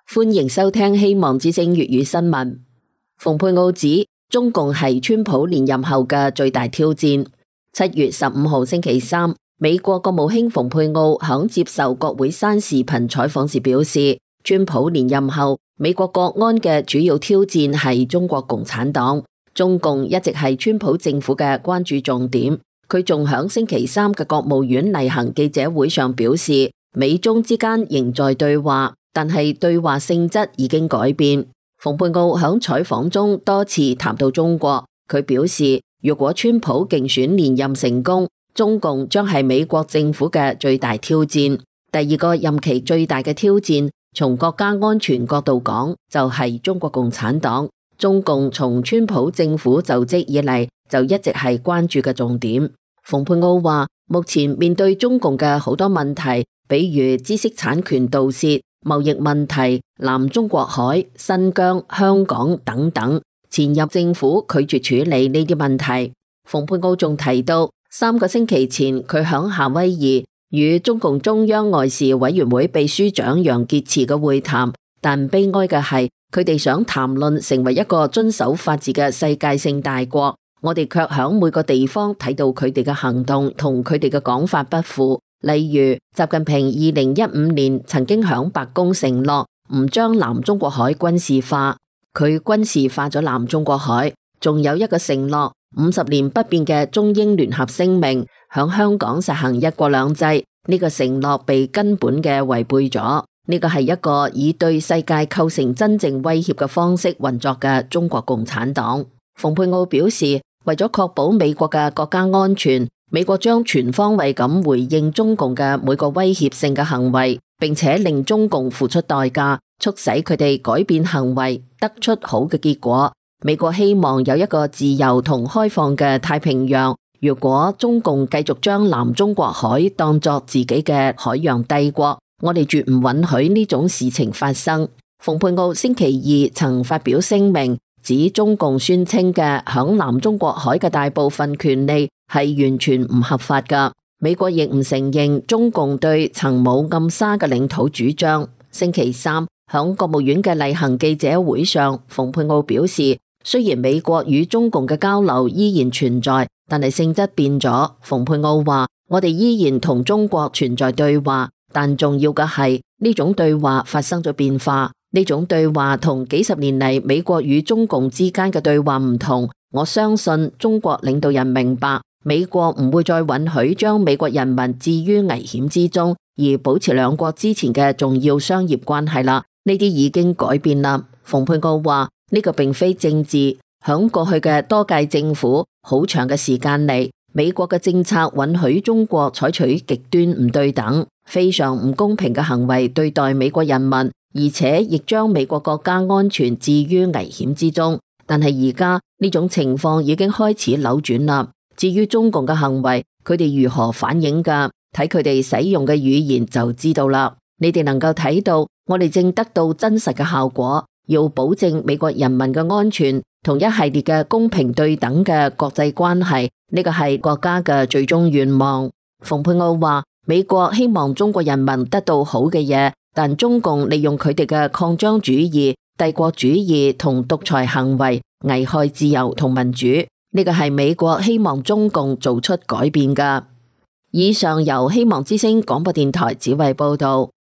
歡迎收聽希望之聲粵語新聞。蓬佩奧指中共係川普連任後嘅最大挑戰。7月15號星期三，美國國務卿蓬佩奧響接受國會山視頻採訪時表示，川普連任後，美國國安嘅主要挑戰係中國共產黨。中共一直係川普政府嘅關注重點。佢仲響星期三嘅國務院例行記者會上表示，美中之間仍在對話，但係對話性質已經改變。蓬佩奧響採訪中多次談到中國，佢表示，如果川普競選連任成功，中共將係美國政府嘅最大挑戰。第二個任期最大嘅挑戰，從國家安全角度講，就係中國共產黨。中共從川普政府就職以嚟，就一直係關注嘅重點。蓬佩奧話，目前面對中共嘅好多問題，比如知識產權盜竊、貿易問題、南中國海、新疆、香港等等，前任政府拒絕處理呢啲問題。蓬佩奧仲提到，3個星期前佢響夏威夷與中共中央外事委員會秘書長楊潔篪嘅會談，但悲哀嘅係佢哋想談論成為一個遵守法治嘅世界性大國，我哋卻響每個地方睇到佢哋嘅行動同佢哋嘅講法不符。例如，習近平2015年曾經響白宮承諾唔將南中國海軍事化，佢軍事化咗南中國海。仲有一個承諾，50年不變嘅中英聯合聲明，響香港實行一國兩制，呢個承諾被根本嘅違背咗。呢個係一個以對世界構成真正威脅嘅方式運作嘅中國共產黨。蓬佩奧表示，為咗確保美國嘅國家安全，美國將全方位咁回應中共嘅每個威脅性嘅行為，並且令中共付出代價，促使佢哋改變行為，得出好嘅結果。美國希望有一個自由同開放嘅太平洋。如果中共繼續將南中國海當作自己嘅海洋帝國，我哋絕唔允許呢種事情發生。蓬佩奧星期二曾發表聲明，指中共宣稱嘅響南中國海嘅大部分權利係完全唔合法㗎。美國亦唔承認中共對曾冇暗沙嘅領土主張。星期三響國務院嘅例行記者會上，蓬佩奧表示，雖然美國與中共嘅交流依然存在，但係性質變咗。蓬佩奧話，我哋依然同中國存在對話，但重要嘅係呢種對話發生咗變化。呢種對話同幾十年嚟美國與中共之間嘅對話唔同。我相信中國領導人明白，美國唔會再允許將美國人民置於危險之中，而保持兩國之前嘅重要商業關係啦。呢啲已經改變啦。蓬佩奧話，呢個並非政治。響過去嘅多屆政府好長嘅時間嚟，美國嘅政策允許中國採取極端唔對等、非常唔公平嘅行為對待美國人民，而且亦將美國國家安全置於危險之中。但係而家呢種情況已經開始扭轉啦。至於中共嘅行為，佢哋如何反應㗎？睇佢哋使用嘅語言就知道啦。你哋能夠睇到，我哋正得到真實嘅效果。要保證美國人民嘅安全同一系列嘅公平對等嘅國際關係，呢個係國家嘅最終願望。蓬佩奧話，美國希望中國人民得到好嘅嘢，但中共利用佢哋嘅擴張主義、帝國主義同獨裁行為，危害自由同民主。呢個係美國希望中共做出改變㗎。以上由希望之聲廣播電台指揮報道。